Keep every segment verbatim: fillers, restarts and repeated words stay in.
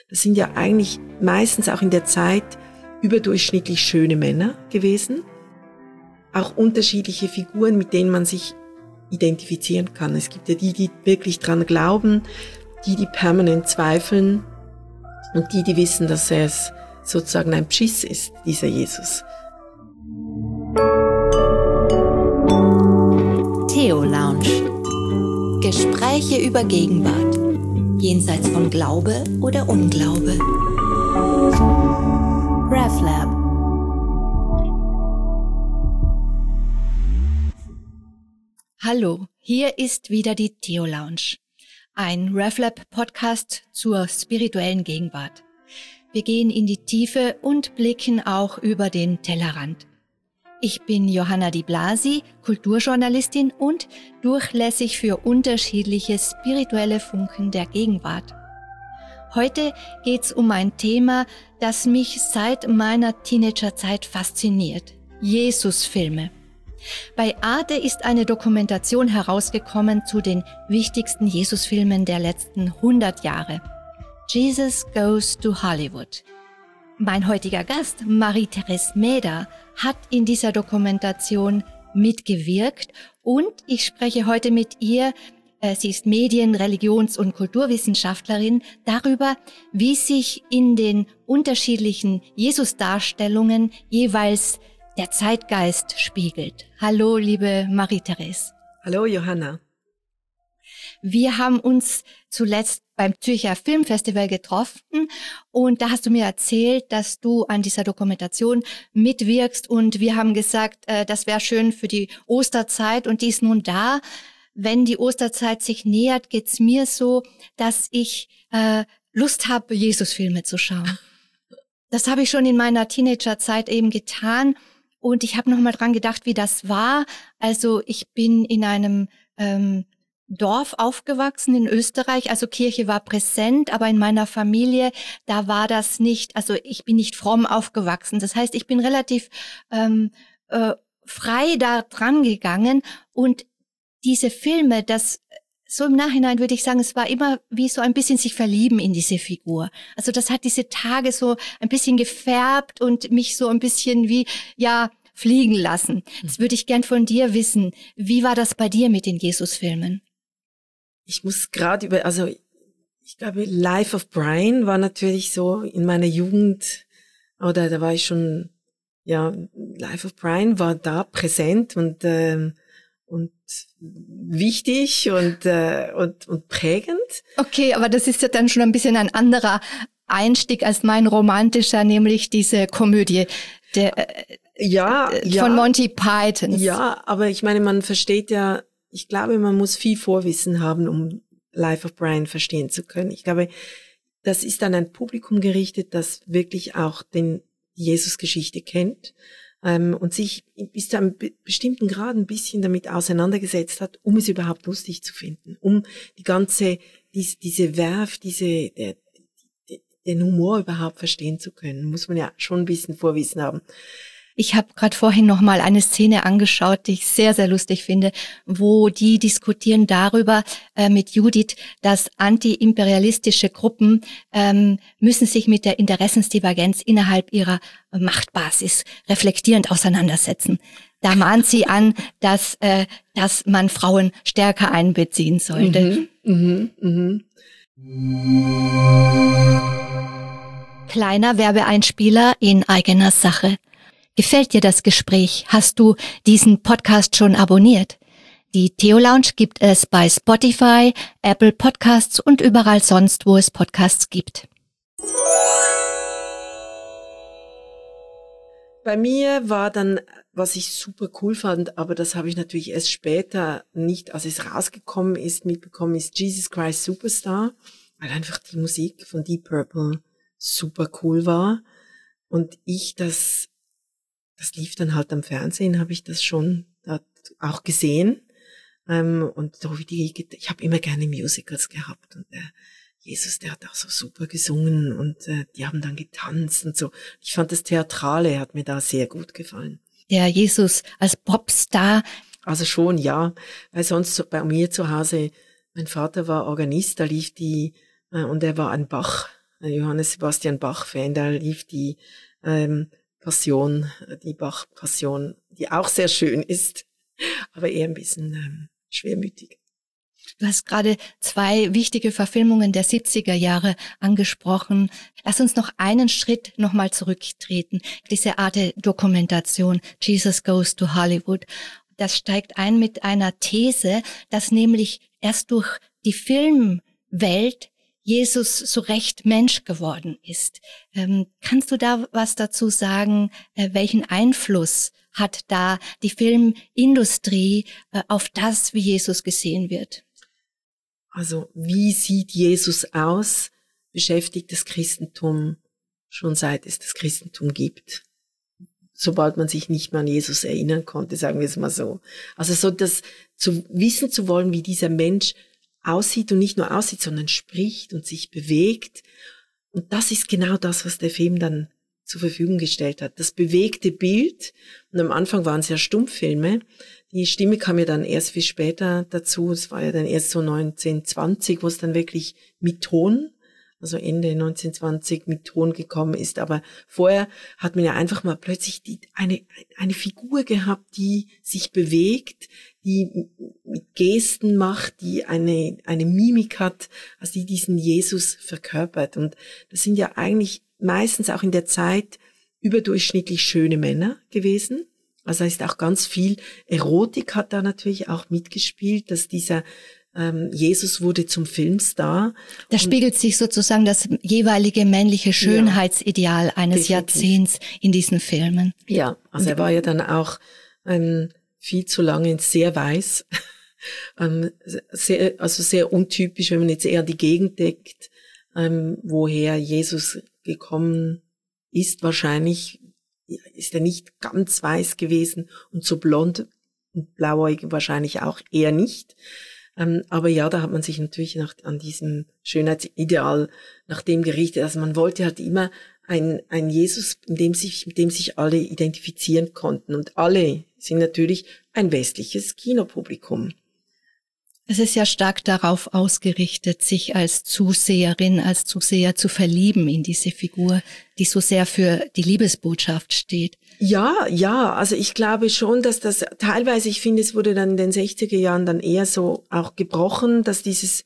Das sind ja eigentlich meistens auch in der Zeit überdurchschnittlich schöne Männer gewesen. Auch unterschiedliche Figuren, mit denen man sich identifizieren kann. Es gibt ja die, die wirklich dran glauben, die, die permanent zweifeln und die, die wissen, dass er es sozusagen ein Beschiss ist, dieser Jesus. Theo Lounge. Gespräche über Gegenwart. Jenseits von Glaube oder Unglaube. RefLab. Hallo, hier ist wieder die Theo Lounge. Ein RefLab-Podcast zur spirituellen Gegenwart. Wir gehen in die Tiefe und blicken auch über den Tellerrand. Ich bin Johanna Di Blasi, Kulturjournalistin und durchlässig für unterschiedliche spirituelle Funken der Gegenwart. Heute geht's um ein Thema, das mich seit meiner Teenagerzeit fasziniert: Jesusfilme. Bei Arte ist eine Dokumentation herausgekommen zu den wichtigsten Jesusfilmen der letzten hundert Jahre. Jesus Goes to Hollywood. Mein heutiger Gast, Marie-Therese Mäder, hat in dieser Dokumentation mitgewirkt und ich spreche heute mit ihr, äh, sie ist Medien-, Religions- und Kulturwissenschaftlerin, darüber, wie sich in den unterschiedlichen Jesus-Darstellungen jeweils der Zeitgeist spiegelt. Hallo, liebe Marie-Therese. Hallo, Johanna. Wir haben uns zuletzt beim Zürcher Filmfestival getroffen und da hast du mir erzählt, dass du an dieser Dokumentation mitwirkst und wir haben gesagt, äh, das wäre schön für die Osterzeit und die ist nun da. Wenn die Osterzeit sich nähert, geht's mir so, dass ich äh, Lust habe, Jesusfilme zu schauen. Das habe ich schon in meiner Teenagerzeit eben getan und ich habe nochmal dran gedacht, wie das war. Also ich bin in einem ähm, Dorf aufgewachsen in Österreich, also Kirche war präsent, aber in meiner Familie, da war das nicht, also ich bin nicht fromm aufgewachsen. Das heißt, ich bin relativ ähm, äh, frei da dran gegangen und diese Filme, das so im Nachhinein würde ich sagen, es war immer wie so ein bisschen sich verlieben in diese Figur. Also das hat diese Tage so ein bisschen gefärbt und mich so ein bisschen wie, ja, fliegen lassen. Das würde ich gern von dir wissen. Wie war das bei dir mit den Jesusfilmen? Ich muss gerade über, also ich glaube, Life of Brian war natürlich so in meiner Jugend, oder da war ich schon, ja, Life of Brian war da präsent und ähm, und wichtig und äh, und und prägend. Okay, aber das ist ja dann schon ein bisschen ein anderer Einstieg als mein romantischer, nämlich diese Komödie der äh, ja, äh, ja, von Monty Python. Ja, aber ich meine, man versteht ja, ich glaube, man muss viel Vorwissen haben, um Life of Brian verstehen zu können. Ich glaube, das ist an ein Publikum gerichtet, das wirklich auch den Jesus-Geschichte kennt ähm, und sich bis zu einem be- bestimmten Grad ein bisschen damit auseinandergesetzt hat, um es überhaupt lustig zu finden, um die ganze, diese, diese Werf, diese, der, die, den Humor überhaupt verstehen zu können, muss man ja schon ein bisschen Vorwissen haben. Ich habe gerade vorhin noch mal eine Szene angeschaut, die ich sehr, sehr lustig finde, wo die diskutieren darüber äh, mit Judith, dass antiimperialistische Gruppen ähm, müssen sich mit der Interessensdivergenz innerhalb ihrer Machtbasis reflektierend auseinandersetzen. Da mahnt sie an, dass äh, dass man Frauen stärker einbeziehen sollte. Mhm, mh, mh. Kleiner Werbeeinspieler in eigener Sache. Gefällt dir das Gespräch? Hast du diesen Podcast schon abonniert? Die Theo Lounge gibt es bei Spotify, Apple Podcasts und überall sonst, wo es Podcasts gibt. Bei mir war dann, was ich super cool fand, aber das habe ich natürlich erst später nicht, als es rausgekommen ist, mitbekommen, ist Jesus Christ Superstar, weil einfach die Musik von Deep Purple super cool war und ich das Das lief dann halt am Fernsehen, habe ich das schon auch gesehen. Ähm, und so wie die, ich habe immer gerne Musicals gehabt. Und der Jesus, der hat auch so super gesungen und äh, die haben dann getanzt und so. Ich fand das Theatrale hat mir da sehr gut gefallen. Der Jesus als Popstar. Also schon, ja. Weil sonst so bei mir zu Hause, mein Vater war Organist, da lief die, äh, und er war ein Bach. Johannes Sebastian Bach-Fan, da lief die ähm, Passion, die Bach-Passion, die auch sehr schön ist, aber eher ein bisschen ähm, schwermütig. Du hast gerade zwei wichtige Verfilmungen der siebziger Jahre angesprochen. Lass uns noch einen Schritt nochmal zurücktreten. Diese Art der Dokumentation, Jesus Goes to Hollywood, das steigt ein mit einer These, dass nämlich erst durch die Filmwelt Jesus so recht Mensch geworden ist. Ähm, kannst du da was dazu sagen? Äh, welchen Einfluss hat da die Filmindustrie äh, auf das, wie Jesus gesehen wird? Also, wie sieht Jesus aus, beschäftigt das Christentum schon seit es das Christentum gibt. Sobald man sich nicht mehr an Jesus erinnern konnte, sagen wir es mal so. Also so das zu wissen zu wollen, wie dieser Mensch aussieht und nicht nur aussieht, sondern spricht und sich bewegt. Und das ist genau das, was der Film dann zur Verfügung gestellt hat. Das bewegte Bild. Und am Anfang waren es ja Stummfilme. Die Stimme kam ja dann erst viel später dazu. Es war ja dann erst so neunzehnhundertzwanzig, wo es dann wirklich mit Ton, also Ende neunzehnhundertzwanzig mit Ton gekommen ist. Aber vorher hat man ja einfach mal plötzlich die, eine, eine Figur gehabt, die sich bewegt, die mit Gesten macht, die eine, eine Mimik hat, also die diesen Jesus verkörpert. Und das sind ja eigentlich meistens auch in der Zeit überdurchschnittlich schöne Männer gewesen. Also da ist auch ganz viel Erotik hat da natürlich auch mitgespielt, dass dieser ähm, Jesus wurde zum Filmstar. Da spiegelt sich sozusagen das jeweilige männliche Schönheitsideal ja, eines definitiv. Jahrzehnts in diesen Filmen. Ja, also er war ja dann auch ähm, viel zu lange sehr weiß, ähm, sehr, also sehr untypisch, wenn man jetzt eher die Gegend deckt, ähm, woher Jesus gekommen ist. Wahrscheinlich ist er nicht ganz weiß gewesen und so blond und blauäugig wahrscheinlich auch eher nicht. Ähm, aber ja, da hat man sich natürlich nach, an diesem Schönheitsideal nach dem gerichtet. Also man wollte halt immer ein, ein Jesus, in dem sich, mit dem sich alle identifizieren konnten. Und alle sind natürlich ein westliches Kinopublikum. Es ist ja stark darauf ausgerichtet, sich als Zuseherin, als Zuseher zu verlieben in diese Figur, die so sehr für die Liebesbotschaft steht. Ja, ja, also ich glaube schon, dass das teilweise, ich finde, es wurde dann in den sechziger Jahren dann eher so auch gebrochen, dass dieses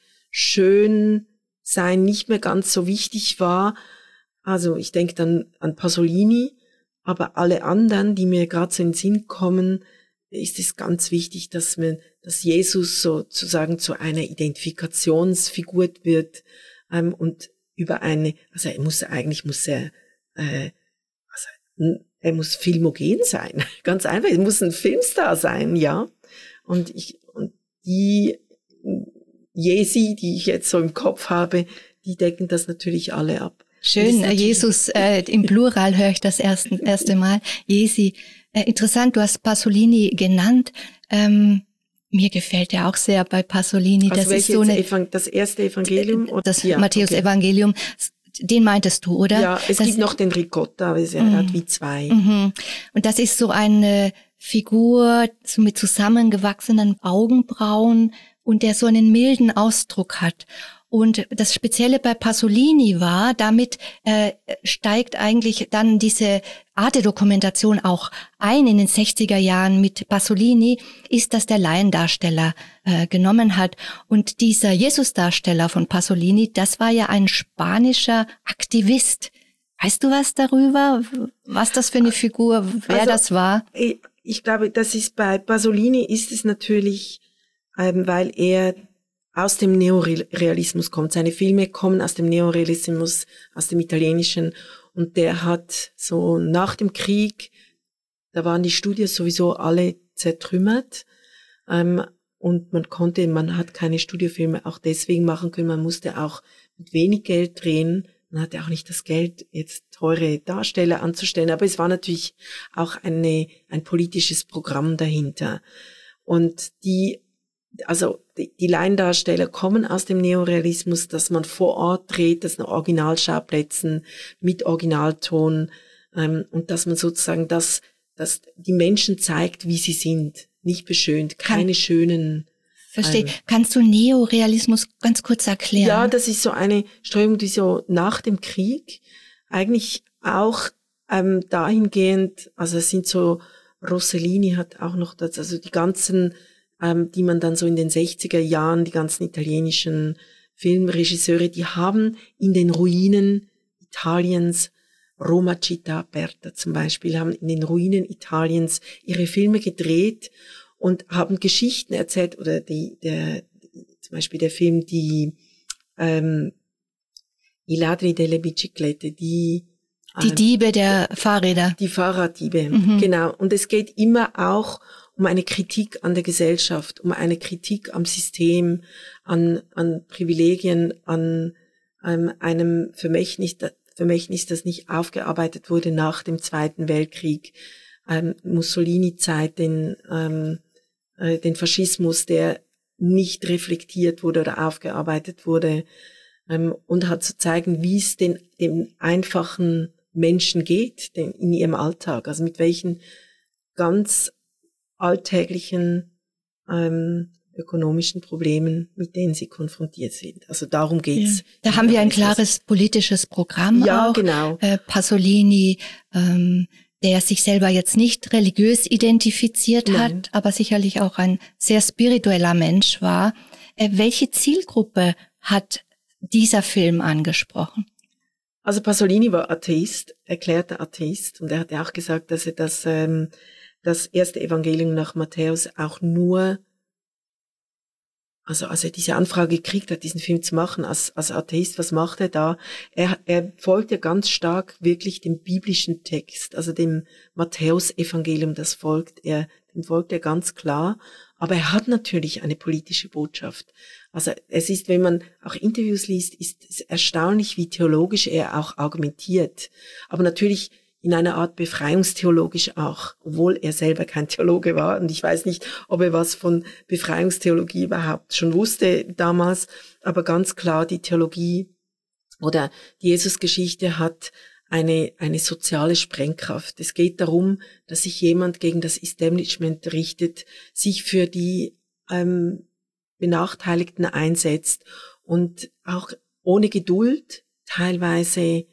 Schönsein nicht mehr ganz so wichtig war. Also ich denke dann an Pasolini, aber alle anderen, die mir gerade so in den Sinn kommen, ist es ganz wichtig, dass man, dass Jesus sozusagen zu einer Identifikationsfigur wird ähm, und über eine, also er muss eigentlich muss er, äh, also er muss filmogen sein, ganz einfach. Er muss ein Filmstar sein, ja. Und ich und die Jesi, die ich jetzt so im Kopf habe, die decken das natürlich alle ab. Schön, Jesus äh, im Plural höre ich das erste, erste Mal. Jesi. Äh, interessant, du hast Pasolini genannt. Ähm, mir gefällt er auch sehr bei Pasolini. Also das ist so eine, Evang- das erste Evangelium? Oder? Das Ja, Matthäus okay. Evangelium. Den meintest du, oder? Ja, es das, gibt noch den Ricotta, aber er hat wie zwei. Mhm. Und das ist so eine Figur so mit zusammengewachsenen Augenbrauen und der so einen milden Ausdruck hat. Und das Spezielle bei Pasolini war, damit äh, steigt eigentlich dann diese Art der Dokumentation auch ein in den sechziger Jahren mit Pasolini, ist, dass der Laiendarsteller äh, genommen hat. Und dieser Jesus-Darsteller von Pasolini, das war ja ein spanischer Aktivist. Weißt du was darüber? Was das für eine Figur, wer also, das war? Ich, ich glaube, das ist bei Pasolini ist es natürlich, ähm, weil er aus dem Neorealismus kommt. Seine Filme kommen aus dem Neorealismus, aus dem Italienischen. Und der hat so nach dem Krieg, da waren die Studios sowieso alle zertrümmert. Ähm, und man konnte, man hat keine Studiofilme auch deswegen machen können. Man musste auch mit wenig Geld drehen. Man hatte auch nicht das Geld, jetzt teure Darsteller anzustellen. Aber es war natürlich auch eine, ein politisches Programm dahinter. Und die Also die, die Laiendarsteller kommen aus dem Neorealismus, dass man vor Ort dreht, das sind Originalschauplätzen mit Originalton ähm, und dass man sozusagen das, dass die Menschen zeigt, wie sie sind, nicht beschönt, keine Kann, schönen Verstehe. Ähm, Kannst du Neorealismus ganz kurz erklären? Ja, das ist so eine Strömung, die so nach dem Krieg eigentlich auch ähm, dahingehend, also es sind so, Rossellini hat auch noch das, also die ganzen, ähm, die man dann so in den sechziger Jahren, die ganzen italienischen Filmregisseure, die haben in den Ruinen Italiens, Roma Città Aperta zum Beispiel, haben in den Ruinen Italiens ihre Filme gedreht und haben Geschichten erzählt, oder die, der, zum Beispiel der Film, die, ähm, I ladri delle biciclette, die, Die Diebe der Fahrräder. Die Fahrraddiebe, Mhm. genau. Und es geht immer auch um eine Kritik an der Gesellschaft, um eine Kritik am System, an, an Privilegien, an ähm, einem Vermächtnis, Vermächtnis, das nicht aufgearbeitet wurde nach dem Zweiten Weltkrieg, ähm, Mussolini-Zeit, den, ähm, äh, den Faschismus, der nicht reflektiert wurde oder aufgearbeitet wurde, ähm, und hat zu zeigen, wie es den, dem einfachen Menschen geht, den, in ihrem Alltag, also mit welchen ganz alltäglichen ähm, ökonomischen Problemen, mit denen sie konfrontiert sind. Also darum geht's. Ja. Da haben wir ein klares politisches Programm ja, auch. Genau. Äh, Pasolini, ähm, der sich selber jetzt nicht religiös identifiziert Nein. hat, aber sicherlich auch ein sehr spiritueller Mensch war. Äh, welche Zielgruppe hat dieser Film angesprochen? Also Pasolini war Atheist, erklärter Atheist, und er hat ja auch gesagt, dass er das, ähm, das erste Evangelium nach Matthäus auch nur, also als er diese Anfrage gekriegt hat, diesen Film zu machen, als, als Atheist, was macht er da? Er, er folgt ja ganz stark wirklich dem biblischen Text, also dem Matthäus-Evangelium, das folgt er, dem folgt er ganz klar, aber er hat natürlich eine politische Botschaft. Also es ist, wenn man auch Interviews liest, ist es erstaunlich, wie theologisch er auch argumentiert. Aber natürlich in einer Art befreiungstheologisch auch, obwohl er selber kein Theologe war. Und ich weiß nicht, ob er was von Befreiungstheologie überhaupt schon wusste damals. Aber ganz klar, die Theologie oder die Jesusgeschichte hat eine, eine soziale Sprengkraft. Es geht darum, dass sich jemand gegen das Establishment richtet, sich für die ähm, Benachteiligten einsetzt und auch ohne Geduld teilweise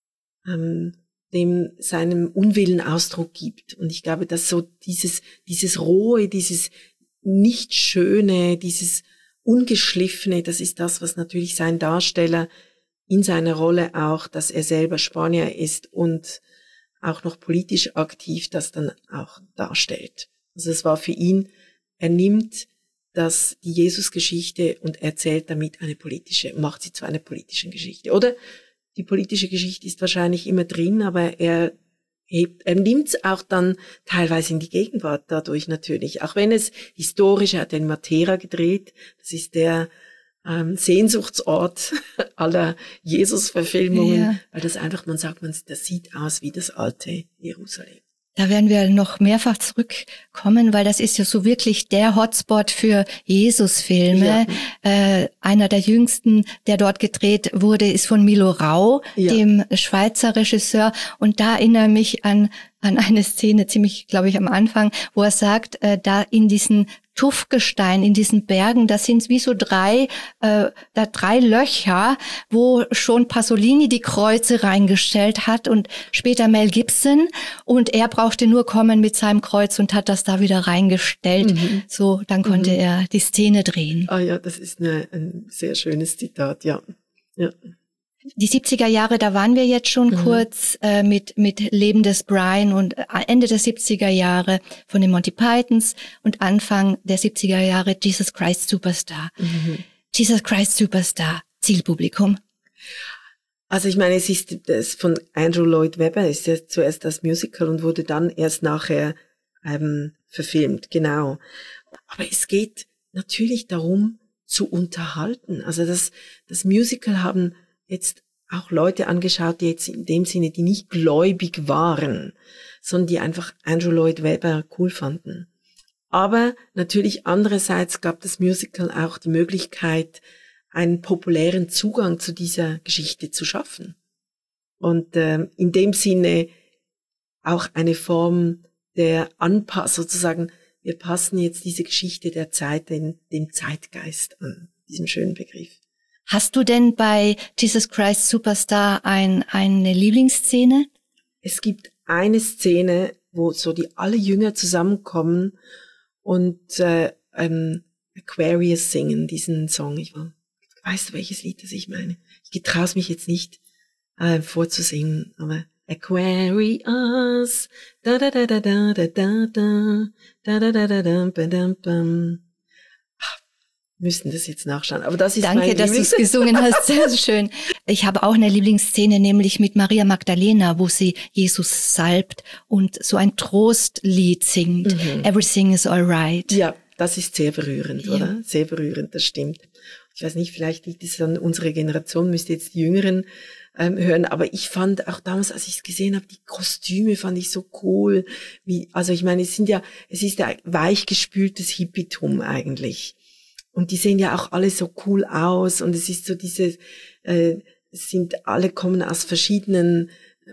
ähm, dem seinem Unwillen Ausdruck gibt. Und ich glaube, dass so dieses dieses Rohe, dieses nicht Schöne, dieses Ungeschliffene, das ist das, was natürlich sein Darsteller in seiner Rolle auch, dass er selber Spanier ist und auch noch politisch aktiv, das dann auch darstellt. Also es war für ihn, er nimmt das, die Jesusgeschichte und erzählt damit eine politische, macht sie zu einer politischen Geschichte. Oder die politische Geschichte ist wahrscheinlich immer drin, aber er hebt, er nimmt es auch dann teilweise in die Gegenwart dadurch natürlich. Auch wenn es historisch, er hat in Matera gedreht, das ist der ähm, Sehnsuchtsort aller Jesus-Verfilmungen, ja. Weil das einfach, man sagt, man, das sieht aus wie das alte Jerusalem. Da werden wir noch mehrfach zurückkommen, weil das ist ja so wirklich der Hotspot für Jesus-Filme. Ja. Äh, einer der jüngsten, der dort gedreht wurde, ist von Milo Rau, ja. dem Schweizer Regisseur. Und da erinnere mich an an eine Szene, ziemlich, glaube ich, am Anfang, wo er sagt, äh, da in diesen Tuffgestein, in diesen Bergen, das sind wie so drei, äh, da drei Löcher, wo schon Pasolini die Kreuze reingestellt hat und später Mel Gibson, und er brauchte nur kommen mit seinem Kreuz und hat das da wieder reingestellt. Mhm. So, dann konnte mhm. er die Szene drehen. Ah ja, das ist eine, ein sehr schönes Zitat, ja. Ja. Die siebziger Jahre, da waren wir jetzt schon mhm. kurz äh, mit mit Leben des Brian und Ende der siebziger Jahre von den Monty Pythons und Anfang der siebziger Jahre Jesus Christ Superstar. Mhm. Jesus Christ Superstar, Zielpublikum. Also ich meine, es ist das von Andrew Lloyd Webber, ist ja zuerst das Musical und wurde dann erst nachher ähm, verfilmt, genau. Aber es geht natürlich darum, zu unterhalten. Also das das Musical haben jetzt auch Leute angeschaut, die jetzt in dem Sinne, die nicht gläubig waren, sondern die einfach Andrew Lloyd Webber cool fanden. Aber natürlich andererseits gab das Musical auch die Möglichkeit, einen populären Zugang zu dieser Geschichte zu schaffen. Und ähm, in dem Sinne auch eine Form der Anpassung, sozusagen, wir passen jetzt diese Geschichte der Zeit den, dem Zeitgeist an, diesem schönen Begriff. Hast du denn bei Jesus Christ Superstar ein, eine Lieblingsszene? Es gibt eine Szene, wo so die alle Jünger zusammenkommen und äh, ähm, Aquarius singen, diesen Song. Ich war, weißt du, welches Lied das ich meine? Ich getraue es mich jetzt nicht äh, vorzusingen, aber Aquarius, da da da da da da da da da da da da da da da da. Müssten das jetzt nachschauen. Aber das ist Danke, mein dass du es gesungen hast. Sehr schön. Ich habe auch eine Lieblingsszene, nämlich mit Maria Magdalena, wo sie Jesus salbt und so ein Trostlied singt. Mhm. Everything is alright. Ja, das ist sehr berührend, ja. Oder? Sehr berührend, das stimmt. Ich weiß nicht, vielleicht liegt es an unserer Generation, müsste jetzt die Jüngeren ähm, hören, aber ich fand auch damals, als ich es gesehen habe, die Kostüme fand ich so cool. Wie, also ich meine, es sind ja, es ist ja weichgespültes Hippietum eigentlich. Und die sehen ja auch alle so cool aus und es ist so diese, äh, es sind alle kommen aus verschiedenen,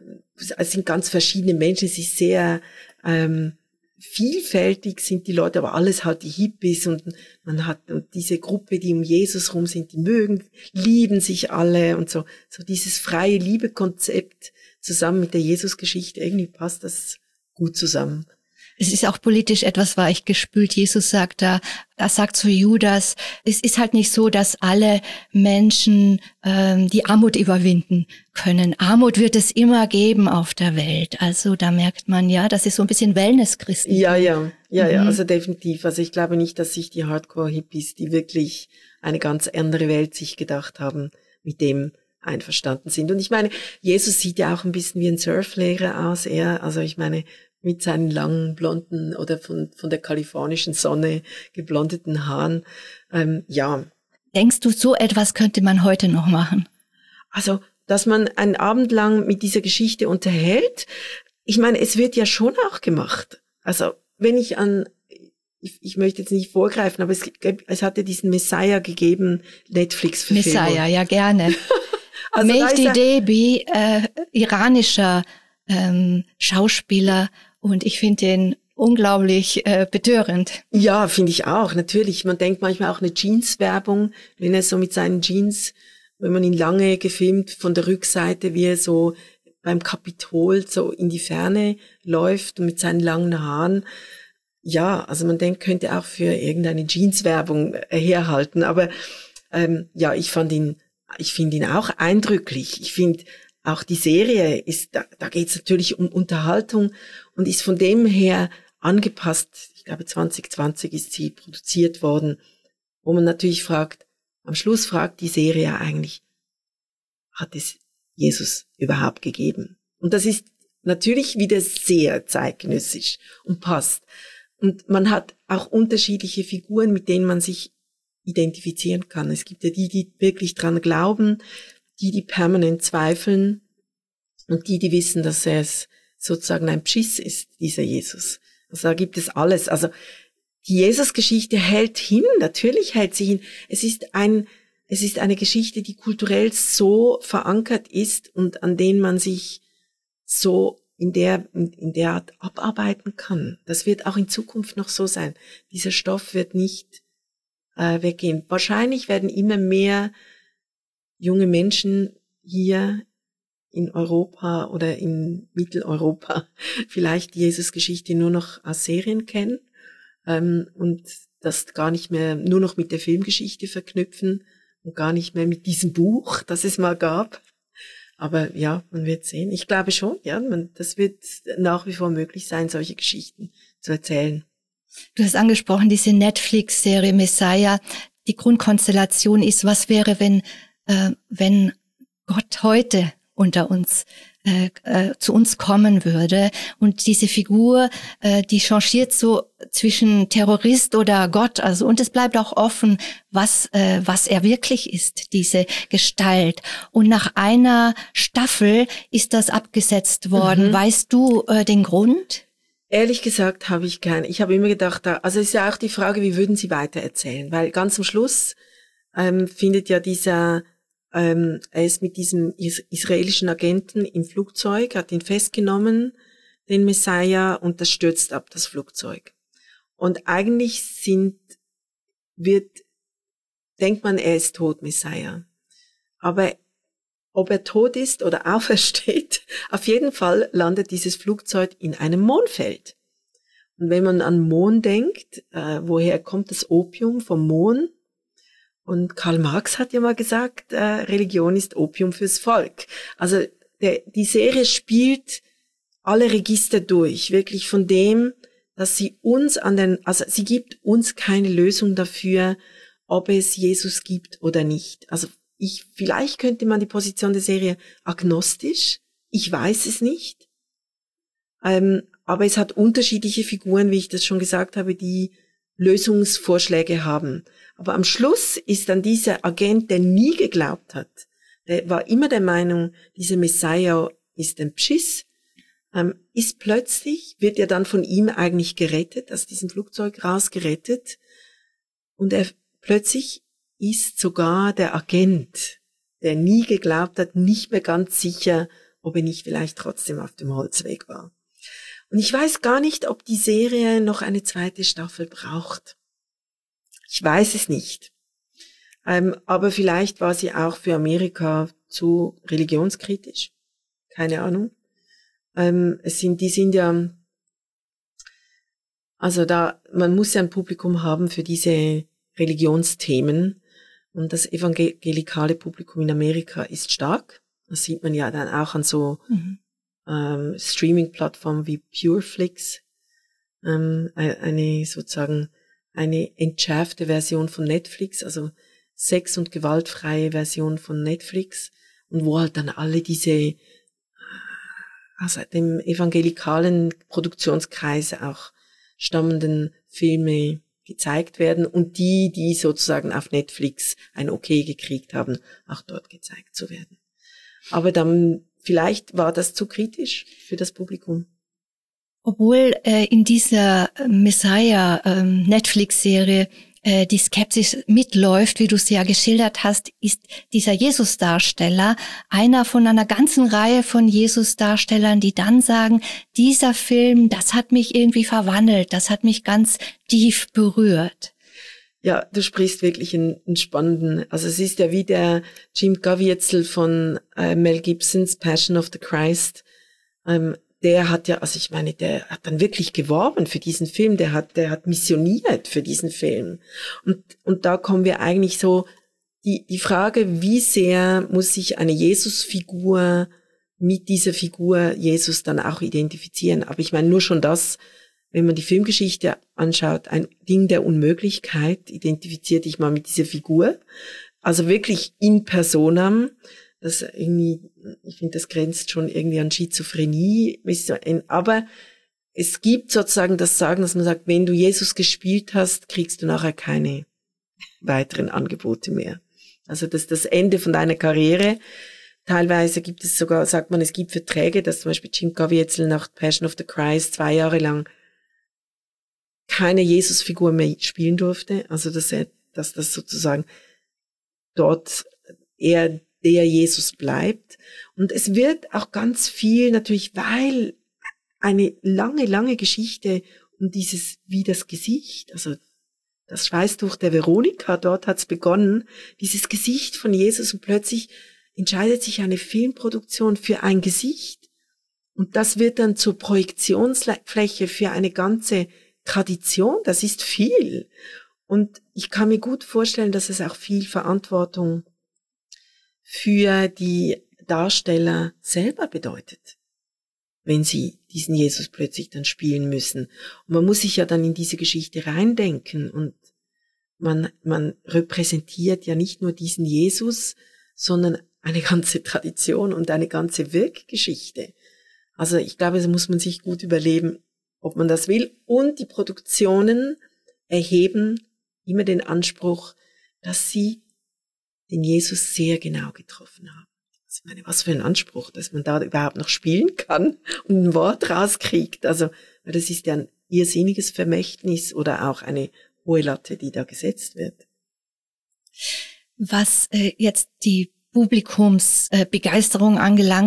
es sind ganz verschiedene Menschen, es ist sehr ähm, vielfältig sind die Leute, aber alles halt die Hippies und man hat und diese Gruppe, die um Jesus rum sind, die mögen, lieben sich alle und so, so dieses freie Liebe-Konzept zusammen mit der Jesus-Geschichte, irgendwie passt das gut zusammen. Es ist auch politisch etwas weichgespült. Jesus sagt da, er sagt zu Judas, es ist halt nicht so, dass alle Menschen ähm, die Armut überwinden können. Armut wird es immer geben auf der Welt. Also da merkt man ja, das ist so ein bisschen Wellness-Christen. Ja, ja, ja, mhm. ja, also definitiv. Also ich glaube nicht, dass sich die Hardcore-Hippies, die wirklich eine ganz andere Welt sich gedacht haben, mit dem einverstanden sind. Und ich meine, Jesus sieht ja auch ein bisschen wie ein Surflehrer aus. Er, also ich meine, mit seinen langen, blonden oder von von der kalifornischen Sonne geblondeten Haaren. Ähm, ja. Denkst du, so etwas könnte man heute noch machen? Also, dass man einen Abend lang mit dieser Geschichte unterhält. Ich meine, es wird ja schon auch gemacht. Also, wenn ich an, ich, ich möchte jetzt nicht vorgreifen, aber es, es hatte diesen Messiah gegeben, Netflix-Verfilmung. Messiah, ja gerne. Also Mehdi Debi, äh, iranischer ähm, Schauspieler, und ich finde den unglaublich äh, betörend. Ja, finde ich auch, natürlich. Man denkt manchmal auch eine Jeans-Werbung, wenn er so mit seinen Jeans, wenn man ihn lange gefilmt von der Rückseite, wie er so beim Kapitol so in die Ferne läuft und mit seinen langen Haaren. Ja, also man denkt, könnte auch für irgendeine Jeans-Werbung herhalten. Aber ähm, ja, ich fand ihn, ich finde ihn auch eindrücklich. Ich finde auch die Serie ist, da, da geht es natürlich um Unterhaltung und ist von dem her angepasst. Ich glaube, zwanzig zwanzig ist sie produziert worden, wo man natürlich fragt, am Schluss fragt die Serie eigentlich, hat es Jesus überhaupt gegeben? Und das ist natürlich wieder sehr zeitgenössisch und passt. Und man hat auch unterschiedliche Figuren, mit denen man sich identifizieren kann. Es gibt ja die, die wirklich dran glauben, die, die permanent zweifeln und die, die wissen, dass er es sozusagen ein Pschiss ist, dieser Jesus. Also da gibt es alles. Also die Jesus-Geschichte hält hin, natürlich hält sie hin. Es ist ein, es ist eine Geschichte, die kulturell so verankert ist und an denen man sich so in der, in der Art abarbeiten kann. Das wird auch in Zukunft noch so sein. Dieser Stoff wird nicht äh, weggehen. Wahrscheinlich werden immer mehr junge Menschen hier in Europa oder in Mitteleuropa vielleicht die Jesus-Geschichte nur noch aus Serien kennen ähm, und das gar nicht mehr nur noch mit der Filmgeschichte verknüpfen und gar nicht mehr mit diesem Buch, das es mal gab. Aber ja, man wird sehen. Ich glaube schon, ja, man, das wird nach wie vor möglich sein, solche Geschichten zu erzählen. Du hast angesprochen, diese Netflix-Serie Messiah. Die Grundkonstellation ist, was wäre, wenn Äh, wenn Gott heute unter uns äh, äh, zu uns kommen würde und diese Figur, äh, die changiert so zwischen Terrorist oder Gott, also und es bleibt auch offen, was äh, was er wirklich ist, diese Gestalt. Und nach einer Staffel ist das abgesetzt worden. Mhm. Weißt du äh, den Grund? Ehrlich gesagt habe ich keine. Ich habe immer gedacht, also es ist ja auch die Frage, wie würden Sie weitererzählen? Weil ganz am Schluss ähm, findet ja dieser Ähm, er ist mit diesem is- israelischen Agenten im Flugzeug, hat ihn festgenommen, den Messiah, und das stürzt ab, das Flugzeug. Und eigentlich sind, wird, denkt man, er ist tot, Messiah. Aber ob er tot ist oder aufersteht, auf jeden Fall landet dieses Flugzeug in einem Mohnfeld. Und wenn man an Mohn denkt, äh, woher kommt das Opium vom Mohn? Und Karl Marx hat ja mal gesagt, äh, Religion ist Opium fürs Volk. Also der, die Serie spielt alle Register durch, wirklich von dem, dass sie uns an den, also sie gibt uns keine Lösung dafür, ob es Jesus gibt oder nicht. Also ich, vielleicht könnte man die Position der Serie agnostisch, ich weiß es nicht, ähm, aber es hat unterschiedliche Figuren, wie ich das schon gesagt habe, die Lösungsvorschläge haben. Aber am Schluss ist dann dieser Agent, der nie geglaubt hat, der war immer der Meinung, dieser Messiah ist ein Pschiss, ähm, ist plötzlich, wird er dann von ihm eigentlich gerettet, aus diesem Flugzeug rausgerettet, und er plötzlich ist sogar der Agent, der nie geglaubt hat, nicht mehr ganz sicher, ob er nicht vielleicht trotzdem auf dem Holzweg war. Und ich weiß gar nicht, ob die Serie noch eine zweite Staffel braucht. Ich weiß es nicht. Ähm, aber vielleicht war sie auch für Amerika zu religionskritisch. Keine Ahnung. Ähm, es sind, die sind ja, also da, man muss ja ein Publikum haben für diese Religionsthemen. Und das evangelikale Publikum in Amerika ist stark. Das sieht man ja dann auch an so mhm. ähm, Streaming-Plattformen wie Pureflix. Ähm, eine sozusagen eine entschärfte Version von Netflix, also sex- und gewaltfreie Version von Netflix. Und wo halt dann alle diese aus dem evangelikalen Produktionskreis auch stammenden Filme gezeigt werden und die, die sozusagen auf Netflix ein Okay gekriegt haben, auch dort gezeigt zu werden. Aber dann, vielleicht war das zu kritisch für das Publikum. Obwohl äh, in dieser Messiah ähm, Netflix-Serie äh, die Skepsis mitläuft, wie du es ja geschildert hast, ist dieser Jesus-Darsteller einer von einer ganzen Reihe von Jesus-Darstellern, die dann sagen, dieser Film, das hat mich irgendwie verwandelt, das hat mich ganz tief berührt. Ja, du sprichst wirklich einen, einen spannenden, also es ist ja wie der Jim Caviezel von äh, Mel Gibsons Passion of the Christ. Ähm, der hat ja, also ich meine, der hat dann wirklich geworben für diesen Film, der hat, der hat missioniert für diesen Film. Und, und da kommen wir eigentlich so, die, die Frage, wie sehr muss sich eine Jesus-Figur mit dieser Figur Jesus dann auch identifizieren? Aber ich meine, nur schon das, wenn man die Filmgeschichte anschaut, ein Ding der Unmöglichkeit, identifizier dich mal mit dieser Figur. Also wirklich in personam. Das irgendwie, ich finde, das grenzt schon irgendwie an Schizophrenie. Aber es gibt sozusagen das Sagen, dass man sagt, wenn du Jesus gespielt hast, kriegst du nachher keine weiteren Angebote mehr. Also das ist das Ende von deiner Karriere. Teilweise gibt es sogar, sagt man, es gibt Verträge, dass zum Beispiel Jim Caviezel nach Passion of the Christ zwei Jahre lang keine Jesus-Figur mehr spielen durfte. Also dass er, dass das sozusagen dort eher der Jesus bleibt. Und es wird auch ganz viel natürlich, weil eine lange, lange Geschichte um dieses, wie das Gesicht, also das Schweißtuch der Veronika, dort hat's begonnen, dieses Gesicht von Jesus, und plötzlich entscheidet sich eine Filmproduktion für ein Gesicht. Und das wird dann zur Projektionsfläche für eine ganze Tradition. Das ist viel. Und ich kann mir gut vorstellen, dass es auch viel Verantwortung für die Darsteller selber bedeutet, wenn sie diesen Jesus plötzlich dann spielen müssen. Und man muss sich ja dann in diese Geschichte reindenken, und man, man repräsentiert ja nicht nur diesen Jesus, sondern eine ganze Tradition und eine ganze Wirkgeschichte. Also ich glaube, da muss man sich gut überlegen, ob man das will. Und die Produktionen erheben immer den Anspruch, dass sie den Jesus sehr genau getroffen haben. Ich meine, was für ein Anspruch, dass man da überhaupt noch spielen kann und ein Wort rauskriegt. Also, weil das ist ja ein irrsinniges Vermächtnis oder auch eine hohe Latte, die da gesetzt wird. Was äh, jetzt die Publikumsbegeisterung äh, angelangt,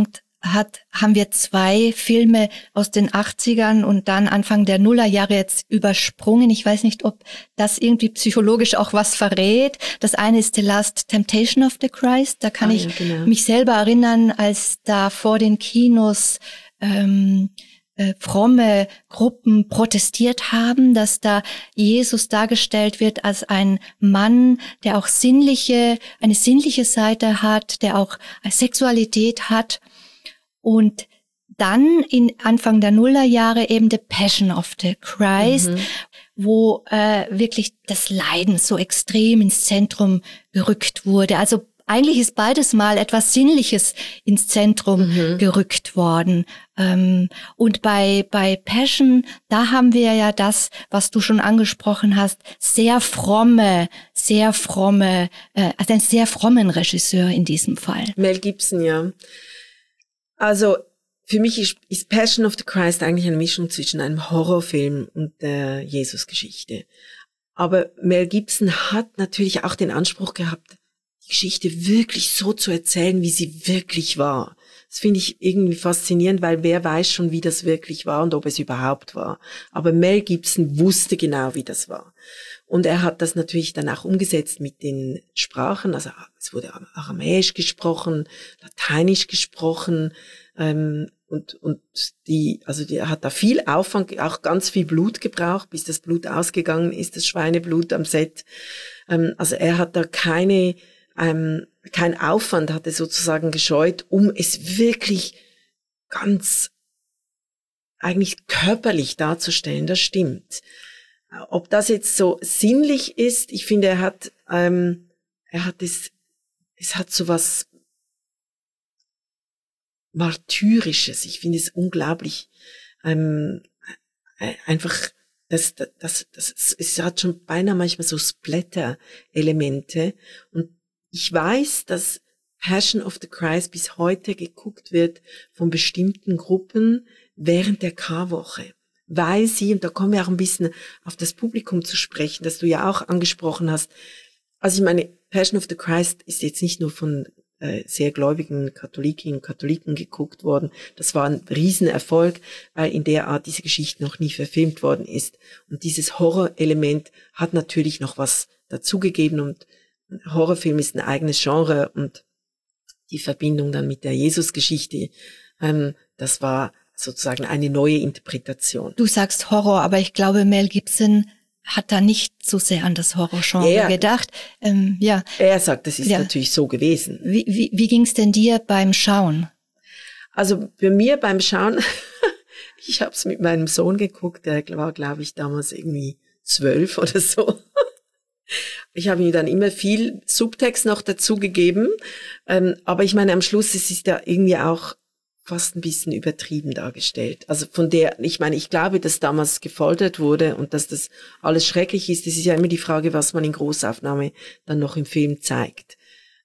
hat, haben wir zwei Filme aus den achtzigern und dann Anfang der Nullerjahre jetzt übersprungen. Ich weiß nicht, ob das irgendwie psychologisch auch was verrät. Das eine ist The Last Temptation of the Christ. Da kann ah, ich ja, genau. mich selber erinnern, als da vor den Kinos ähm, äh, fromme Gruppen protestiert haben, dass da Jesus dargestellt wird als ein Mann, der auch sinnliche, eine sinnliche Seite hat, der auch Sexualität hat. Und dann in Anfang der Nullerjahre eben The Passion of the Christ, mhm. wo äh, wirklich das Leiden so extrem ins Zentrum gerückt wurde. Also eigentlich ist beides mal etwas Sinnliches ins Zentrum mhm. gerückt worden. Ähm, und bei bei Passion, da haben wir ja das, was du schon angesprochen hast, sehr fromme, sehr fromme, äh, also einen sehr frommen Regisseur in diesem Fall. Mel Gibson, ja. Also für mich ist, ist Passion of the Christ eigentlich eine Mischung zwischen einem Horrorfilm und der Jesusgeschichte. Aber Mel Gibson hat natürlich auch den Anspruch gehabt, die Geschichte wirklich so zu erzählen, wie sie wirklich war. Das finde ich irgendwie faszinierend, weil wer weiß schon, wie das wirklich war und ob es überhaupt war. Aber Mel Gibson wusste genau, wie das war. Und er hat das natürlich dann auch umgesetzt mit den Sprachen. Also es wurde Aramäisch gesprochen, Lateinisch gesprochen, ähm, und und die, also die er hat da viel Aufwand, auch ganz viel Blut gebraucht, bis das Blut ausgegangen ist, das Schweineblut am Set. Ähm, also er hat da keine, ähm, kein Aufwand hatte sozusagen gescheut, um es wirklich ganz eigentlich körperlich darzustellen. Das stimmt. Ob das jetzt so sinnlich ist, ich finde, er hat, ähm, er hat es, es hat so was Martyrisches. Ich finde es unglaublich, ähm, einfach, das, das, das, das, es hat schon beinahe manchmal so Splatter-Elemente. Und ich weiß, dass Passion of the Christ bis heute geguckt wird von bestimmten Gruppen während der Karwoche. Weil sie, und da kommen wir auch ein bisschen auf das Publikum zu sprechen, das du ja auch angesprochen hast. Also ich meine, Passion of the Christ ist jetzt nicht nur von äh, sehr gläubigen Katholikinnen und Katholiken geguckt worden. Das war ein Riesenerfolg, weil in der Art diese Geschichte noch nie verfilmt worden ist. Und dieses Horrorelement hat natürlich noch was dazugegeben. Und Horrorfilm ist ein eigenes Genre und die Verbindung dann mit der Jesusgeschichte, ähm, das war sozusagen eine neue Interpretation. Du sagst Horror, aber ich glaube, Mel Gibson hat da nicht so sehr an das Horrorgenre er, gedacht. Ähm, ja. Er sagt, das ist ja. natürlich so gewesen. Wie, wie, wie ging's denn dir beim Schauen? Also bei mir beim Schauen, ich habe es mit meinem Sohn geguckt, der war, glaube ich, damals irgendwie zwölf oder so. Ich habe ihm dann immer viel Subtext noch dazu gegeben, ähm, aber ich meine, am Schluss es ist ja irgendwie auch fast ein bisschen übertrieben dargestellt. Also von der, ich meine, ich glaube, dass damals gefoltert wurde und dass das alles schrecklich ist. Das ist ja immer die Frage, was man in Großaufnahme dann noch im Film zeigt.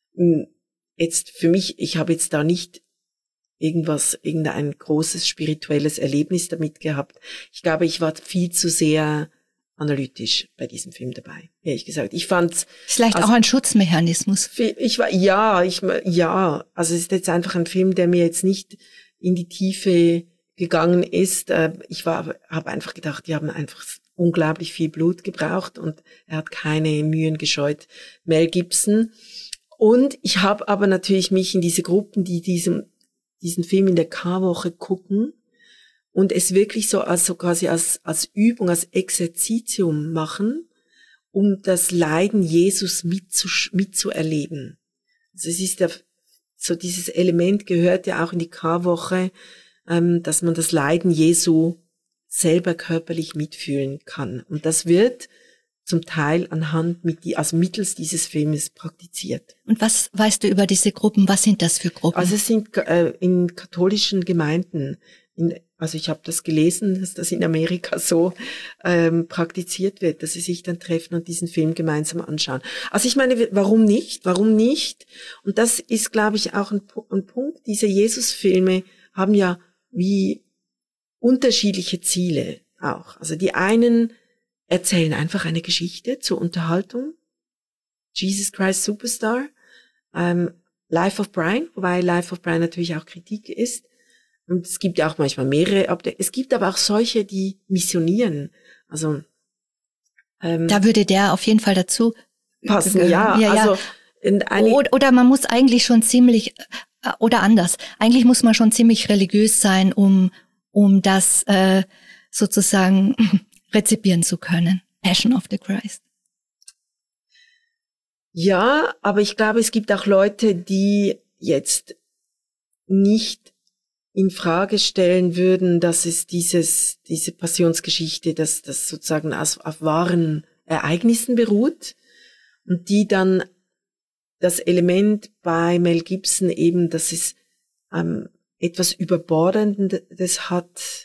Jetzt für mich, ich habe jetzt da nicht irgendwas, irgendein großes spirituelles Erlebnis damit gehabt. Ich glaube, ich war viel zu sehr analytisch bei diesem Film dabei, ehrlich gesagt. Ich fand's vielleicht also, auch ein Schutzmechanismus. Ich war ja, ich ja, also es ist jetzt einfach ein Film, der mir jetzt nicht in die Tiefe gegangen ist. Ich war, habe einfach gedacht, die haben einfach unglaublich viel Blut gebraucht und er hat keine Mühen gescheut. Mel Gibson. Und ich habe aber natürlich mich in diese Gruppen, die diesen diesen Film in der Karwoche gucken, und es wirklich so als so quasi als als Übung, als Exerzitium machen, um das Leiden Jesus mitzu, mitzuerleben. Also es ist ja so, dieses Element gehört ja auch in die Karwoche, ähm, dass man das Leiden Jesu selber körperlich mitfühlen kann. Und das wird zum Teil anhand mit die, also mittels dieses Filmes praktiziert. Und was weißt du über diese Gruppen? Was sind das für Gruppen? Also es sind äh, in katholischen Gemeinden. In, also ich habe das gelesen, dass das in Amerika so ähm, praktiziert wird, dass sie sich dann treffen und diesen Film gemeinsam anschauen. Also ich meine, warum nicht? Warum nicht? Und das ist, glaube ich, auch ein, ein Punkt. Diese Jesus-Filme haben ja wie unterschiedliche Ziele auch. Also die einen erzählen einfach eine Geschichte zur Unterhaltung. Jesus Christ Superstar, ähm, Life of Brian, wobei Life of Brian natürlich auch Kritik ist. Und es gibt ja auch manchmal mehrere Abdeckungen. Es gibt aber auch solche, die missionieren. Also ähm, da würde der auf jeden Fall dazu passen, ja. ja, also ja. In eine oder, oder man muss eigentlich schon ziemlich, oder anders, eigentlich muss man schon ziemlich religiös sein, um um das äh, sozusagen rezipieren zu können. Passion of the Christ. Ja, aber ich glaube, es gibt auch Leute, die jetzt nicht in Frage stellen würden, dass es dieses, diese Passionsgeschichte, dass das sozusagen auf, auf wahren Ereignissen beruht und die dann das Element bei Mel Gibson eben, dass es ähm, etwas Überbordendes hat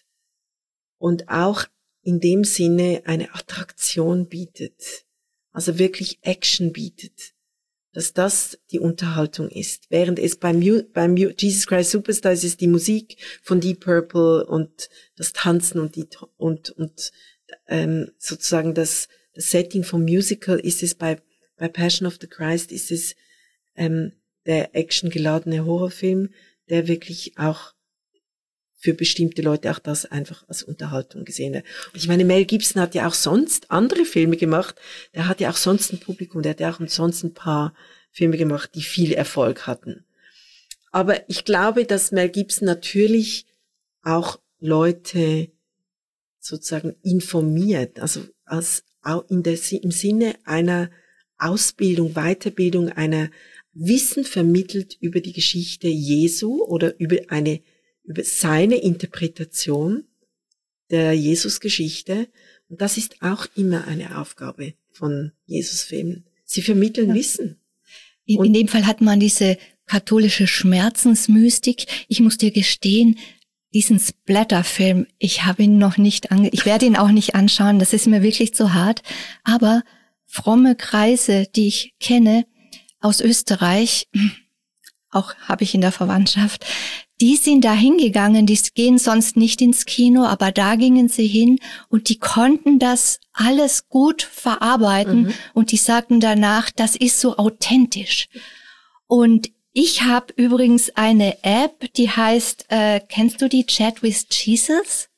und auch in dem Sinne eine Attraktion bietet, also wirklich Action bietet, dass das die Unterhaltung ist. Während es beim, beim Jesus Christ Superstar ist es die Musik von Deep Purple und das Tanzen und die und und ähm, sozusagen das, das Setting vom Musical ist es bei bei Passion of the Christ ist es ähm, der actiongeladene Horrorfilm, der wirklich auch für bestimmte Leute auch das einfach als Unterhaltung gesehen wird. Und ich meine, Mel Gibson hat ja auch sonst andere Filme gemacht. Der hat ja auch sonst ein Publikum, der hat ja auch sonst ein paar Filme gemacht, die viel Erfolg hatten. Aber ich glaube, dass Mel Gibson natürlich auch Leute sozusagen informiert, also als in der, im Sinne einer Ausbildung, Weiterbildung, einer Wissen vermittelt über die Geschichte Jesu oder über eine über seine Interpretation der Jesus-Geschichte. Und das ist auch immer eine Aufgabe von Jesus-Filmen. Sie vermitteln ja. Wissen. In, in dem Fall hat man diese katholische Schmerzensmystik. Ich muss dir gestehen, diesen Splatter-Film, ich habe ihn noch nicht ange... Ich werde ihn auch nicht anschauen, das ist mir wirklich zu hart. Aber fromme Kreise, die ich kenne aus Österreich, auch habe ich in der Verwandtschaft, die sind da hingegangen, die gehen sonst nicht ins Kino, aber da gingen sie hin und die konnten das alles gut verarbeiten mhm. und die sagten danach, das ist so authentisch. Und ich habe übrigens eine App, die heißt, äh, kennst du die Chat with Jesus?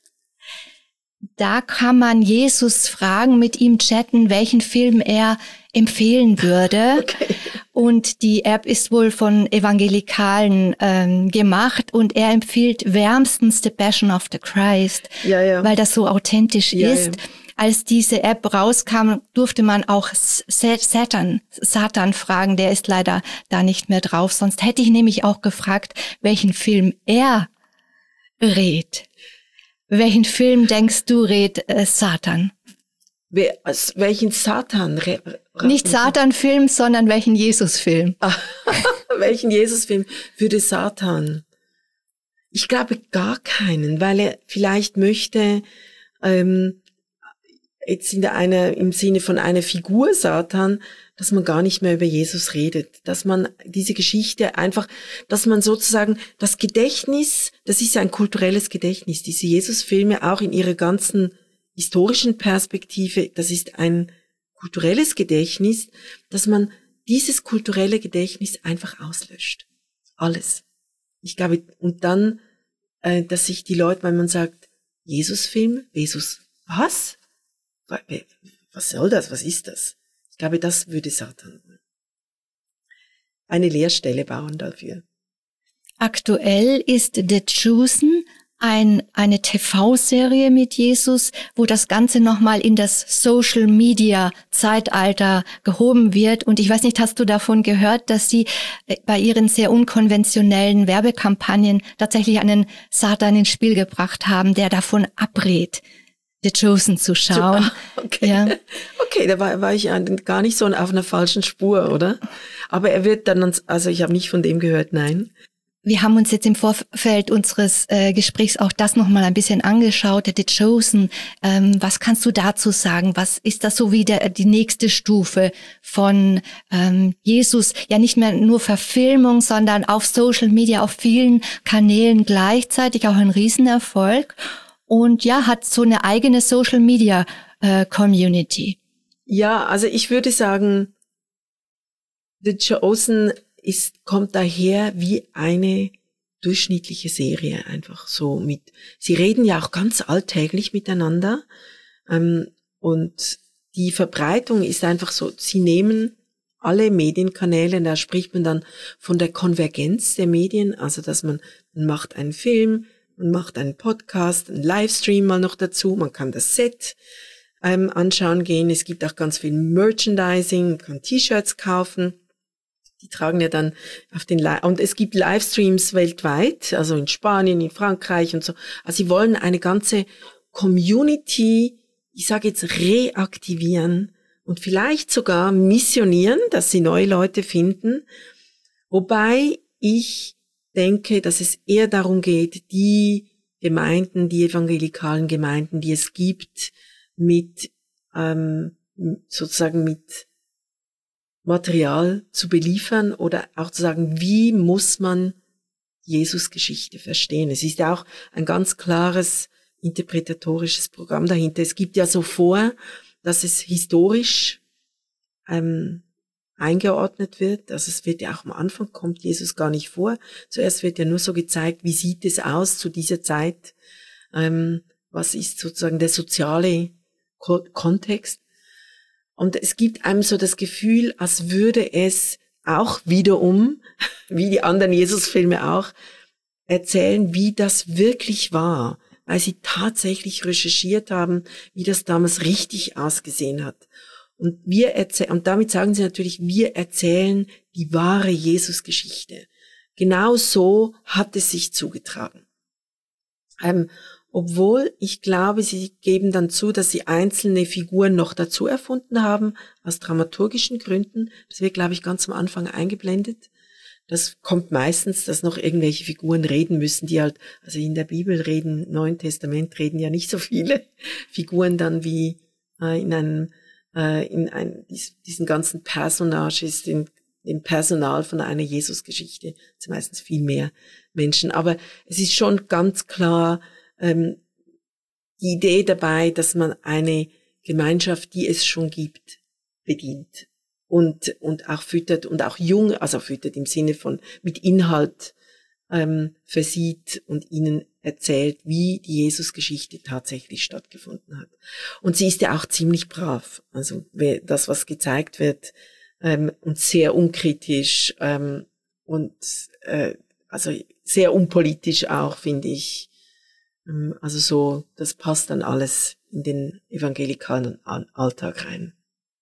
Da kann man Jesus fragen, mit ihm chatten, welchen Film er empfehlen würde. Okay. Und die App ist wohl von Evangelikalen ähm, gemacht und er empfiehlt wärmstens The Passion of the Christ, ja, ja. weil das so authentisch ja, ist. Ja. Als diese App rauskam, durfte man auch Satan, Satan fragen, der ist leider da nicht mehr drauf. Sonst hätte ich nämlich auch gefragt, welchen Film er rät. Welchen Film denkst du rät äh, Satan? Wer, welchen Satan? Re, re, Nicht Satan-Film, sondern welchen Jesus-Film? Welchen Jesus-Film würde Satan? Ich glaube gar keinen, weil er vielleicht möchte, ähm, jetzt in der eine, im Sinne von einer Figur Satan, dass man gar nicht mehr über Jesus redet, dass man diese Geschichte einfach, dass man sozusagen das Gedächtnis, das ist ja ein kulturelles Gedächtnis, diese Jesus-Filme auch in ihrer ganzen historischen Perspektive, das ist ein kulturelles Gedächtnis, dass man dieses kulturelle Gedächtnis einfach auslöscht. Alles. Ich glaube, und dann, äh, dass sich die Leute, wenn man sagt, Jesus-Film, Jesus, was? Was soll das? Was ist das? Ich glaube, das würde Satan eine Lehrstelle bauen dafür. Aktuell ist The Chosen ein, eine T V-Serie mit Jesus, wo das Ganze nochmal in das Social-Media-Zeitalter gehoben wird. Und ich weiß nicht, hast du davon gehört, dass sie bei ihren sehr unkonventionellen Werbekampagnen tatsächlich einen Satan ins Spiel gebracht haben, der davon abrät, The Chosen zu schauen. Okay, ja. Okay, da war, war ich gar nicht so auf einer falschen Spur, oder? Aber er wird dann, also ich habe nicht von dem gehört, nein. Wir haben uns jetzt im Vorfeld unseres äh, Gesprächs auch das nochmal ein bisschen angeschaut, The Chosen. Ähm, was kannst du dazu sagen? Was ist das so wie der, die nächste Stufe von ähm, Jesus? Ja, nicht mehr nur Verfilmung, sondern auf Social Media, auf vielen Kanälen gleichzeitig auch ein Riesenerfolg. Und ja, hat so eine eigene Social Media äh, Community. Ja, also ich würde sagen, The Chosen ist, kommt daher wie eine durchschnittliche Serie, einfach so mit, sie reden ja auch ganz alltäglich miteinander, ähm, und die Verbreitung ist einfach so, sie nehmen alle Medienkanäle, da spricht man dann von der Konvergenz der Medien, also dass man, man macht einen Film, man macht einen Podcast, einen Livestream mal noch dazu, man kann das Set ähm, anschauen gehen, es gibt auch ganz viel Merchandising, man kann T-Shirts kaufen, die tragen ja dann auf den, Li- und es gibt Livestreams weltweit, also in Spanien, in Frankreich und so, also sie wollen eine ganze Community, ich sage jetzt reaktivieren, und vielleicht sogar missionieren, dass sie neue Leute finden. Wobei ich denke, dass es eher darum geht, die Gemeinden, die evangelikalen Gemeinden, die es gibt, mit ähm, sozusagen mit Material zu beliefern oder auch zu sagen, wie muss man Jesus-Geschichte verstehen. Es ist ja auch ein ganz klares interpretatorisches Programm dahinter. Es gibt ja so vor, dass es historisch ähm, eingeordnet wird. Also es wird ja auch am Anfang, kommt Jesus gar nicht vor. Zuerst wird ja nur so gezeigt, wie sieht es aus zu dieser Zeit, ähm, was ist sozusagen der soziale Ko- Kontext. Und es gibt einem so das Gefühl, als würde es auch wiederum, wie die anderen Jesus-Filme auch, erzählen, wie das wirklich war, weil sie tatsächlich recherchiert haben, wie das damals richtig ausgesehen hat. Und wir erzählen, und damit sagen sie natürlich, wir erzählen die wahre Jesus-Geschichte. Genau so hat es sich zugetragen. Ähm, obwohl, ich glaube, sie geben dann zu, dass sie einzelne Figuren noch dazu erfunden haben, aus dramaturgischen Gründen. Das wird, glaube ich, ganz am Anfang eingeblendet. Das kommt meistens, dass noch irgendwelche Figuren reden müssen, die halt, also in der Bibel reden, im Neuen Testament reden ja nicht so viele Figuren dann wie äh, in einem, äh, in ein, dies, diesen ganzen Personages, den, den Personal von einer Jesus-Geschichte. Das sind meistens viel mehr Menschen. Aber es ist schon ganz klar ähm, die Idee dabei, dass man eine Gemeinschaft, die es schon gibt, bedient. Und, und auch füttert und auch jung, also füttert im Sinne von mit Inhalt ähm, versieht und ihnen erzählt, wie die Jesus-Geschichte tatsächlich stattgefunden hat. Und sie ist ja auch ziemlich brav. Also das, was gezeigt wird, ähm, und sehr unkritisch ähm, und äh, also sehr unpolitisch auch, finde ich. Ähm, also so, das passt dann alles in den evangelikalen Alltag rein.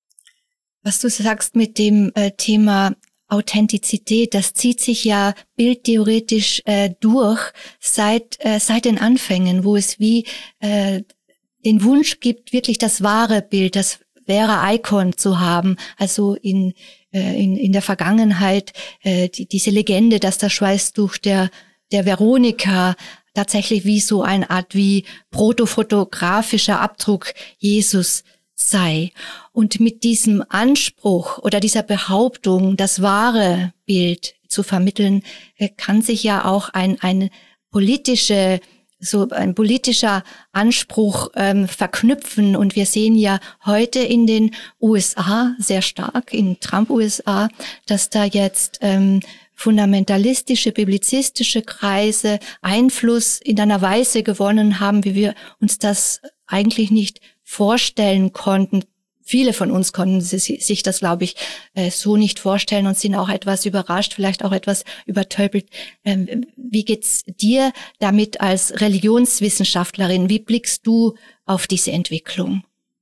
Was du sagst mit dem äh, Thema Authentizität, das zieht sich ja bildtheoretisch äh, durch seit äh, seit den Anfängen, wo es wie äh, den Wunsch gibt, wirklich das wahre Bild, das wahre Icon zu haben. Also in äh, in in der Vergangenheit äh, die, diese Legende, dass das Schweißtuch der der Veronika tatsächlich wie so eine Art wie protofotografischer Abdruck Jesus sei. Und mit diesem Anspruch oder dieser Behauptung, das wahre Bild zu vermitteln, kann sich ja auch ein, ein politische, so ein politischer Anspruch ähm, verknüpfen. Und wir sehen ja heute in den U S A sehr stark, in Trump-U S A, dass da jetzt ähm, fundamentalistische, biblizistische Kreise Einfluss in einer Weise gewonnen haben, wie wir uns das eigentlich nicht vorstellen konnten. Viele von uns konnten sich das, glaube ich, so nicht vorstellen und sind auch etwas überrascht, vielleicht auch etwas übertölpelt. Wie geht's dir damit als Religionswissenschaftlerin? Wie blickst du auf diese Entwicklung?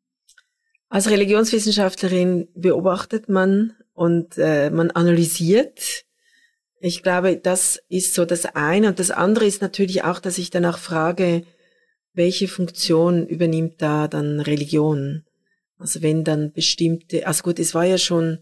Als Religionswissenschaftlerin beobachtet man und äh, man analysiert. Ich glaube, das ist so das eine. Und das andere ist natürlich auch, dass ich danach frage, welche Funktion übernimmt da dann Religion? Also wenn dann bestimmte, also gut, es war ja schon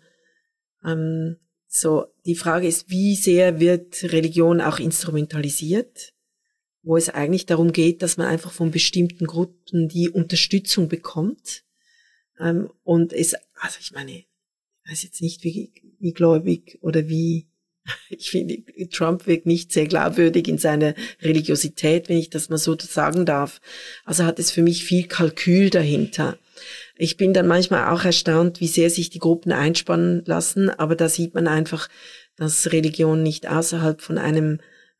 ähm, so, die Frage ist, wie sehr wird Religion auch instrumentalisiert, wo es eigentlich darum geht, dass man einfach von bestimmten Gruppen die Unterstützung bekommt. Ähm, und es, also ich meine, ich weiß jetzt nicht, wie, wie gläubig oder wie, ich finde, Trump wirkt nicht sehr glaubwürdig in seiner Religiosität, wenn ich das mal so sagen darf. Also hat es für mich viel Kalkül dahinter. Ich bin dann manchmal auch erstaunt, wie sehr sich die Gruppen einspannen lassen, aber da sieht man einfach, dass Religion nicht außerhalb von einem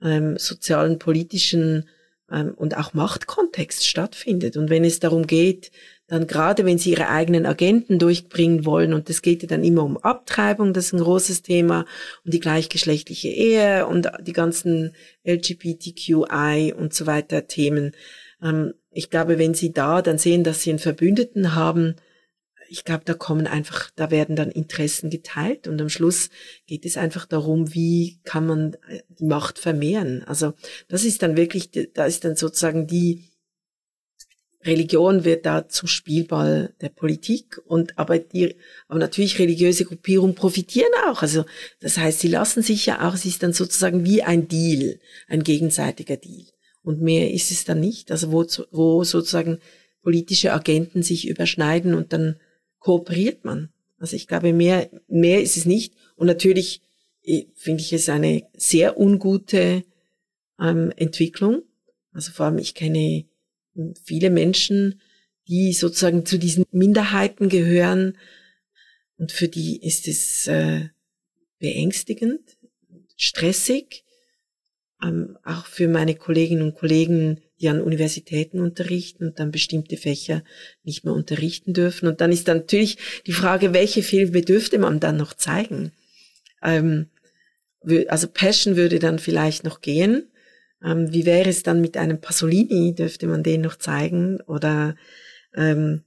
ähm, sozialen, politischen ähm, und auch Machtkontext stattfindet. Und wenn es darum geht, dann gerade wenn sie ihre eigenen Agenten durchbringen wollen, und es geht ja dann immer um Abtreibung, das ist ein großes Thema, um die gleichgeschlechtliche Ehe und die ganzen L G B T Q I und so weiter Themen. Ähm, ich glaube, wenn sie da dann sehen, dass sie einen Verbündeten haben, ich glaube, da kommen einfach, da werden dann Interessen geteilt und am Schluss geht es einfach darum, wie kann man die Macht vermehren. Also das ist dann wirklich, da ist dann sozusagen die Religion wird da zum Spielball der Politik und aber die, aber natürlich religiöse Gruppierungen profitieren auch. Also das heißt, sie lassen sich ja auch, es ist dann sozusagen wie ein Deal, ein gegenseitiger Deal. Und mehr ist es dann nicht. Also wo, wo sozusagen politische Agenten sich überschneiden und dann kooperiert man. Also ich glaube, mehr, mehr ist es nicht. Und natürlich finde ich es eine sehr ungute ähm, Entwicklung. Also vor allem, ich kenne viele Menschen, die sozusagen zu diesen Minderheiten gehören. Und für die ist es äh, beängstigend, stressig. Ähm, auch für meine Kolleginnen und Kollegen, die an Universitäten unterrichten und dann bestimmte Fächer nicht mehr unterrichten dürfen. Und dann ist dann natürlich die Frage, welche Filme dürfte man dann noch zeigen? Ähm, also Passion würde dann vielleicht noch gehen. Ähm, wie wäre es dann mit einem Pasolini? Dürfte man den noch zeigen? Oder ähm,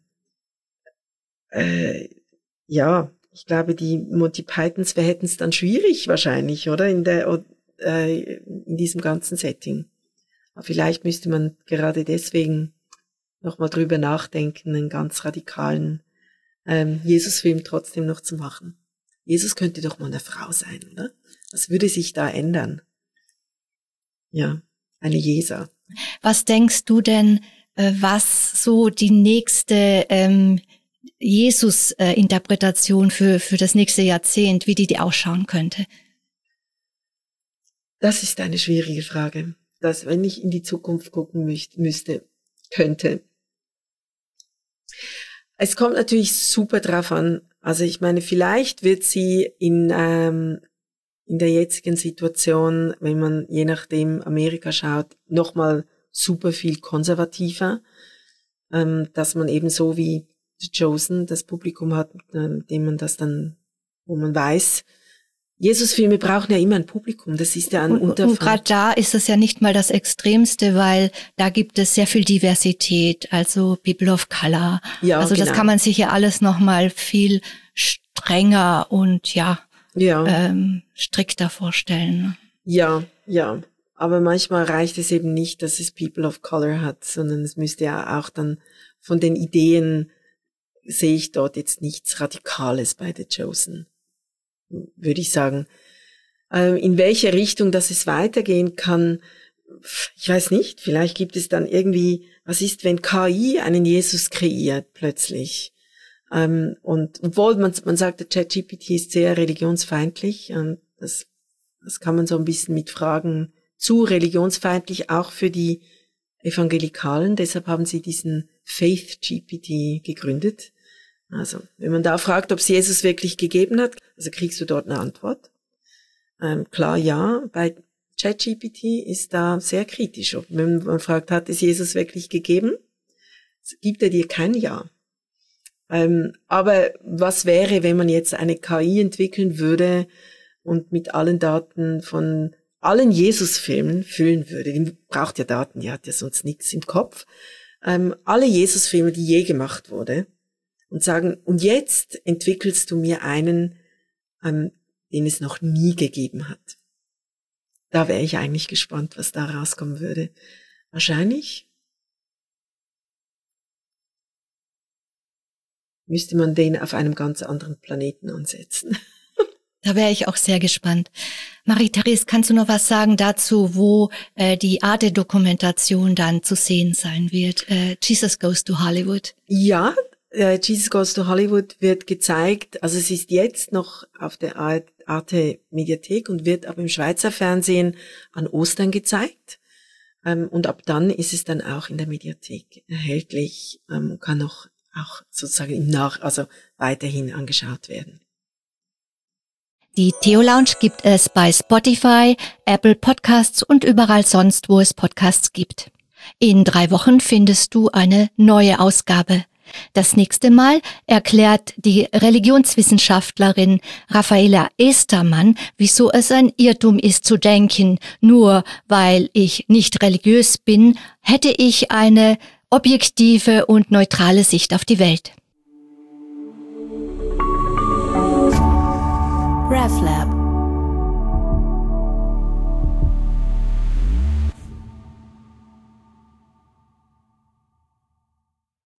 äh, ja, ich glaube, die Monty Pythons, wir hätten es dann schwierig wahrscheinlich, oder? In der äh, in diesem ganzen Setting. Aber vielleicht müsste man gerade deswegen nochmal drüber nachdenken, einen ganz radikalen ähm, Jesus-Film trotzdem noch zu machen. Jesus könnte doch mal eine Frau sein, oder? Was würde sich da ändern? Ja, eine Jesa. Was denkst du denn, äh, was so die nächste ähm, Jesus-Interpretation für für das nächste Jahrzehnt, wie die die ausschauen könnte? Das ist eine schwierige Frage. Dass, wenn ich in die Zukunft gucken müsste, müsste, könnte. Es kommt natürlich super drauf an. Also ich meine, vielleicht wird sie in ähm, in der jetzigen Situation, wenn man je nachdem Amerika schaut, nochmal super viel konservativer, ähm, dass man eben so wie The Chosen das Publikum hat, mit dem man das dann, wo man weiß, Jesus-Filme brauchen ja immer ein Publikum, das ist ja ein Und, und gerade da ist es ja nicht mal das Extremste, weil da gibt es sehr viel Diversität, also People of Color. Ja, also genau. Das kann man sich ja alles nochmal viel strenger und ja, ja. Ähm, strikter vorstellen. Ja, ja. Aber manchmal reicht es eben nicht, dass es People of Color hat, sondern es müsste ja auch dann von den Ideen, sehe ich dort jetzt nichts Radikales bei The Chosen, würde ich sagen. In welche Richtung das es weitergehen kann, ich weiß nicht. Vielleicht gibt es dann irgendwie, was ist, wenn K I einen Jesus kreiert plötzlich? Und obwohl man, man sagt, der ChatGPT ist sehr religionsfeindlich, und das, das kann man so ein bisschen mit Fragen zu religionsfeindlich, auch für die Evangelikalen. Deshalb haben sie diesen Faith G P T gegründet. Also, wenn man da fragt, ob es Jesus wirklich gegeben hat, also kriegst du dort eine Antwort. Ähm, klar, ja. Bei ChatGPT ist da sehr kritisch. Ob, wenn man fragt, hat es Jesus wirklich gegeben, gibt er dir kein Ja. Ähm, aber was wäre, wenn man jetzt eine K I entwickeln würde und mit allen Daten von allen Jesus-Filmen füllen würde? Die braucht ja Daten, die hat ja sonst nichts im Kopf. Ähm, alle Jesus-Filme, die je gemacht wurde, und sagen, und jetzt entwickelst du mir einen, ähm, den es noch nie gegeben hat. Da wäre ich eigentlich gespannt, was da rauskommen würde. Wahrscheinlich müsste man den auf einem ganz anderen Planeten ansetzen. Da wäre ich auch sehr gespannt. Marie-Therese, kannst du noch was sagen dazu, wo äh, die Arte-Dokumentation dann zu sehen sein wird? Äh, Jesus Goes to Hollywood. Ja, äh, Jesus Goes to Hollywood wird gezeigt, also es ist jetzt noch auf der Arte-Mediathek und wird aber im Schweizer Fernsehen an Ostern gezeigt. Ähm, und ab dann ist es dann auch in der Mediathek erhältlich ähm, und kann noch auch sozusagen im Nach, also weiterhin angeschaut werden. Die Theo Lounge gibt es bei Spotify, Apple Podcasts und überall sonst, wo es Podcasts gibt. In drei Wochen findest du eine neue Ausgabe. Das nächste Mal erklärt die Religionswissenschaftlerin Raffaella Estermann, wieso es ein Irrtum ist zu denken, nur weil ich nicht religiös bin, hätte ich eine objektive und neutrale Sicht auf die Welt. RefLab